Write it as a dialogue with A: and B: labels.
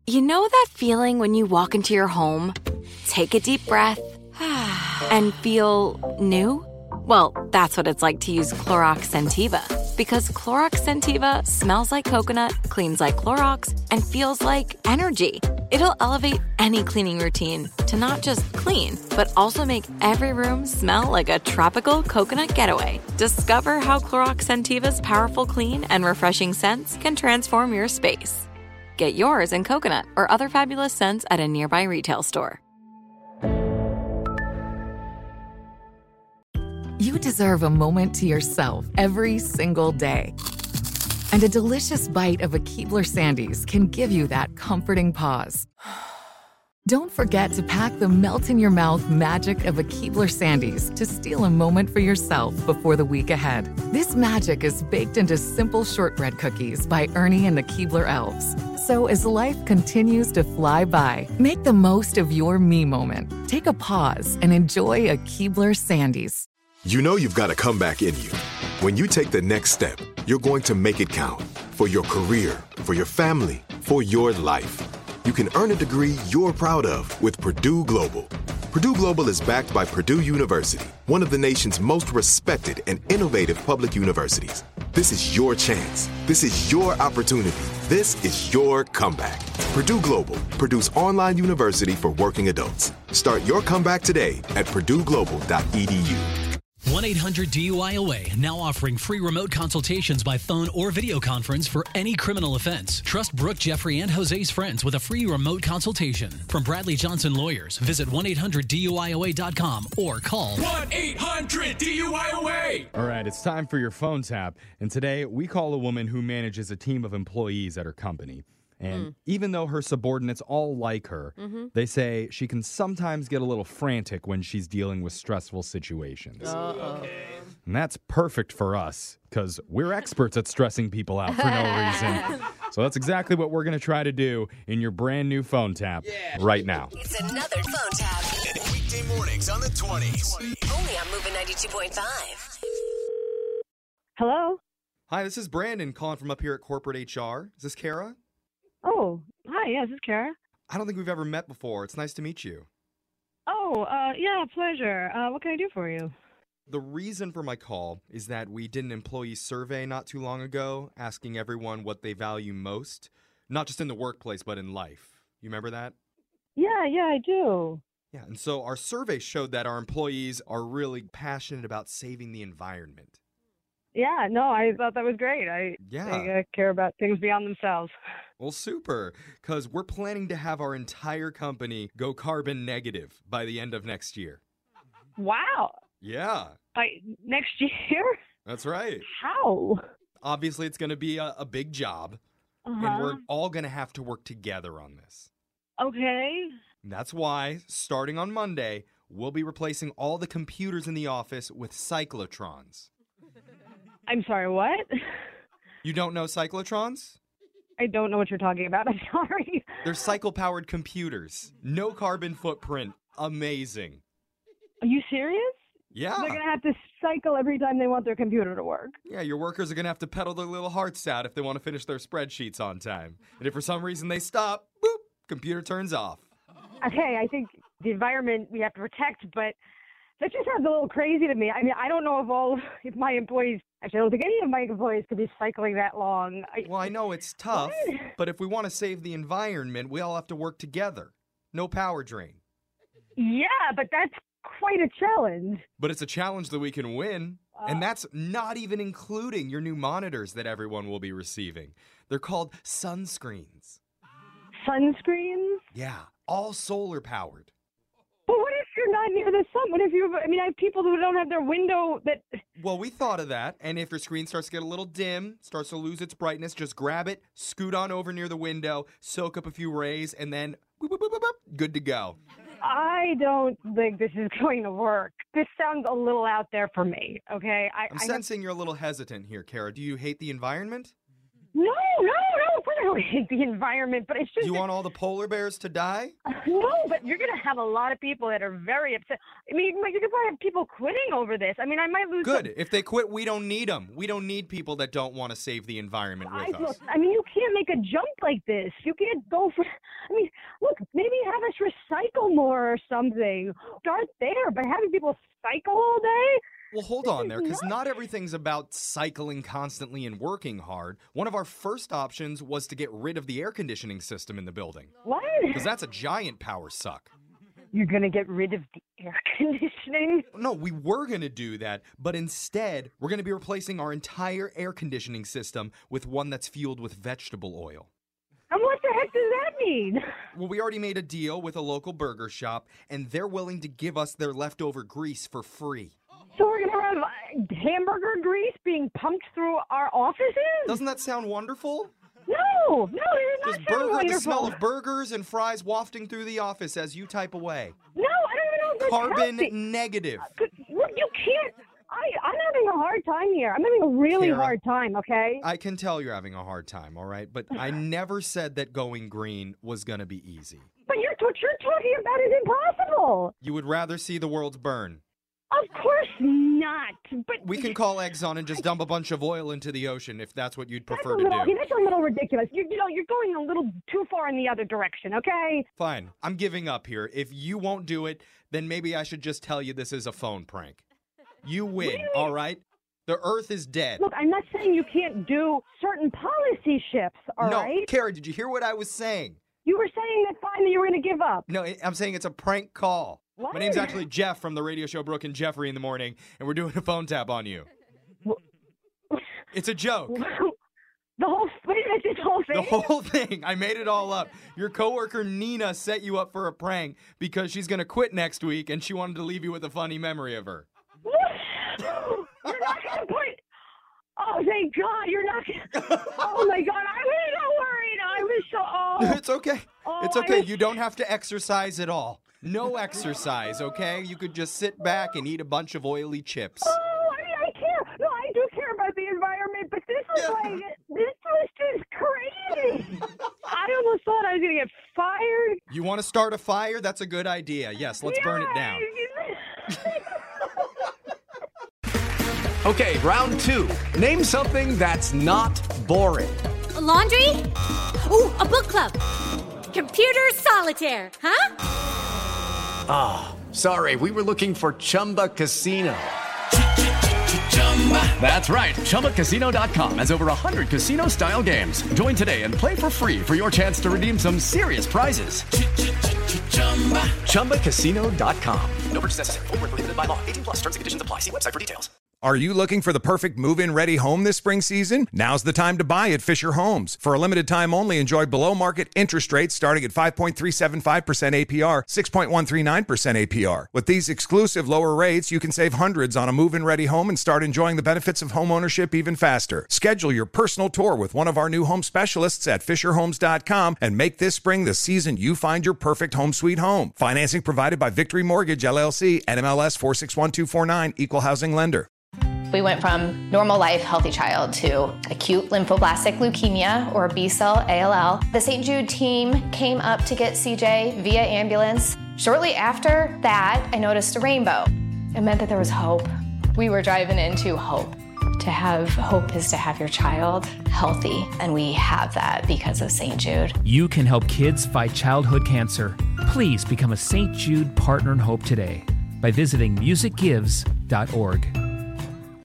A: You know that feeling when you walk into your home, take a deep breath, and feel new? Well, that's what it's like to use Clorox Scentiva. Because Clorox Scentiva smells like coconut, cleans like Clorox, and feels like energy. It'll elevate any cleaning routine to not just clean, but also make every room smell like a tropical coconut getaway. Discover how Clorox Scentiva's powerful clean and refreshing scents can transform your space. Get yours in coconut or other fabulous scents at a nearby retail store.
B: You deserve a moment to yourself every single day. And a delicious bite of a Keebler Sandies can give you that comforting pause. Don't forget to pack the melt-in-your-mouth magic of a Keebler Sandies to steal a moment for yourself before the week ahead. This magic is baked into simple shortbread cookies by Ernie and the Keebler Elves. So as life continues to fly by, make the most of your me moment. Take a pause and enjoy a Keebler Sandies.
C: You know you've got a comeback in you. When you take the next step, you're going to make it count. For your career, for your family, for your life. You can earn a degree you're proud of with Purdue Global. Purdue Global is backed by Purdue University, one of the nation's most respected and innovative public universities. This is your chance. This is your opportunity. This is your comeback. Purdue Global, Purdue's online university for working adults. Start your comeback today at purdueglobal.edu.
D: 1-800-DUI-OA, now offering free remote consultations by phone or video conference for any criminal offense. Trust Brooke, Jeffrey, and Jose's friends with a free remote consultation. From Bradley Johnson Lawyers, visit 1-800-DUIOA.com or call
E: 1-800-DUIOA.
F: All right, it's time for your phone tap. And today, we call a woman who manages a team of employees at her company. And even though her subordinates all like her, they say she can sometimes get a little frantic when she's dealing with stressful situations. And that's perfect for us, because we're experts at stressing people out for no reason. So that's exactly what we're going to try to do in your brand new phone tap right now.
G: It's another phone tap.
E: Weekday mornings on the 20s.
G: Only on Moving 92.5.
H: Hello?
F: Hi, this is Brandon calling from up here at Corporate HR. Is this Kara?
H: Oh, hi. Yeah, this is Kara.
F: I don't think we've ever met before. It's nice to meet you.
H: Oh, yeah, pleasure. What can I do for you?
F: The reason for my call is that we did an employee survey not too long ago asking everyone what they value most, not just in the workplace, but in life. You remember that?
H: Yeah, I do.
F: Yeah, and so our survey showed that our employees are really passionate about saving the environment.
H: Yeah, no, I thought that was great. I care about things beyond themselves.
F: Well, super, because we're planning to have our entire company go carbon negative by the end of next year.
H: Wow.
F: Yeah.
H: By next year?
F: That's right.
H: How?
F: Obviously, it's going to be a big job, and we're all going to have to work together on this.
H: Okay.
F: And that's why, starting on Monday, we'll be replacing all the computers in the office with cyclotrons.
H: I'm sorry, what?
F: You don't know cyclotrons?
H: I don't know what you're talking about. I'm sorry.
F: They're cycle-powered computers. No carbon footprint. Amazing.
H: Are you serious?
F: Yeah.
H: They're going to have to cycle every time they want their computer to work.
F: Yeah, your workers are going to have to pedal their little hearts out if they want to finish their spreadsheets on time. And if for some reason they stop, boop, computer turns off.
H: Okay, I think the environment we have to protect, but that just sounds a little crazy to me. I mean, I don't know if my employees, actually I don't think any of my employees could be cycling that long.
F: Well, I know it's tough,
H: What?
F: but if we want to save the environment, we all have to work together. No power drain.
H: Yeah, but that's quite a challenge.
F: But it's a challenge that we can win. And that's not even including your new monitors that everyone will be receiving. They're called sunscreens.
H: Sunscreens?
F: Yeah, all solar powered.
H: But what if you're not near the sun? What if I have people who don't have their window that...
F: Well, we thought of that, and if your screen starts to get a little dim, starts to lose its brightness, just grab it, scoot on over near the window, soak up a few rays, and then boop, boop, boop, boop, boop, good to go.
H: I don't think this is going to work. This sounds a little out there for me, okay?
F: I'm sensing you're a little hesitant here, Kara. Do you hate the environment?
H: No, course I don't hate the environment, but it's just...
I: You want all the polar bears to die?
H: No, but you're going to have a lot of people that are very upset. I mean, you could probably have people quitting over this. I mean, I might lose...
I: Good. If they quit, we don't need them. We don't need people that don't want to save the environment with us.
H: I mean, you can't make a jump like this. You can't go for... I mean, look, maybe have us recycle more or something. Start there, but having people cycle all day...
I: Well, hold on there, because not everything's about cycling constantly and working hard. One of our first options was to get rid of the air conditioning system in the building.
H: What?
I: Because that's a giant power suck.
H: You're going to get rid of the air conditioning?
I: No, we were going to do that, but instead, we're going to be replacing our entire air conditioning system with one that's fueled with vegetable oil.
H: And what the heck does that mean?
I: Well, we already made a deal with a local burger shop, and they're willing to give us their leftover grease for free.
H: So we're going to have hamburger grease being pumped through our offices?
I: Doesn't that sound wonderful?
H: No, it does not sound wonderful.
I: The smell of burgers and fries wafting through the office as you type away.
H: No, I don't even know if that's
I: Carbon
H: healthy.
I: negative.
H: Look, you can't. I'm having a hard time here. I'm having a really hard time, okay?
I: I can tell you're having a hard time, all right? But I never said that going green was going to be easy.
H: But what you're talking about is impossible.
I: You would rather see the world burn.
H: Of course not. But
I: we can call Exxon and just dump a bunch of oil into the ocean if that's what you'd prefer to do.
H: That's a little ridiculous. You're going a little too far in the other direction, okay?
I: Fine. I'm giving up here. If you won't do it, then maybe I should just tell you this is a phone prank. You win, really? All right? The Earth is dead.
H: Look, I'm not saying you can't do certain policy shifts, all right?
I: No, Kara, did you hear what I was saying?
H: You were saying that fine, that you were going to give up.
I: No, I'm saying it's a prank call.
H: What?
I: My name's actually Jeff from the radio show Brooke and Jeffrey in the Morning, and we're doing a phone tap on you. It's a joke.
H: This whole thing?
I: The whole thing. I made it all up. Your coworker Nina set you up for a prank because she's going to quit next week, and she wanted to leave you with a funny memory of her.
H: You're not going to put... Oh, thank God, you're not going to... Oh, my God, I was so worried. I was so... Oh.
I: It's okay. It's okay. You don't have to exercise at all. No exercise, okay? You could just sit back and eat a bunch of oily chips.
H: Oh, I care. No, I do care about the environment, but this was just crazy. I almost thought I was going to get fired.
I: You want to start a fire? That's a good idea. Yes, let's burn it down.
J: Okay, round two. Name something that's not boring.
K: A laundry? Ooh, a book club. Computer solitaire, huh?
J: Ah, oh, sorry, we were looking for Chumba Casino. That's right, ChumbaCasino.com has over 100 casino-style games. Join today and play for free for your chance to redeem some serious prizes. ChumbaCasino.com. No purchase necessary. Void where prohibited by law. 18+. Terms and conditions apply. See website for details.
L: Are you looking for the perfect move-in ready home this spring season? Now's the time to buy at Fisher Homes. For a limited time only, enjoy below-market interest rates starting at 5.375% APR, 6.139% APR. With these exclusive lower rates, you can save hundreds on a move-in ready home and start enjoying the benefits of homeownership even faster. Schedule your personal tour with one of our new home specialists at FisherHomes.com and make this spring the season you find your perfect home sweet home. Financing provided by Victory Mortgage, LLC, NMLS 461249, Equal Housing Lender.
M: We went from normal life, healthy child to acute lymphoblastic leukemia or B-cell ALL. The St. Jude team came up to get CJ via ambulance. Shortly after that, I noticed a rainbow. It meant that there was hope. We were driving into hope. To have hope is to have your child healthy, and we have that because of St. Jude.
N: You can help kids fight childhood cancer. Please become a St. Jude Partner in Hope today by visiting musicgives.org.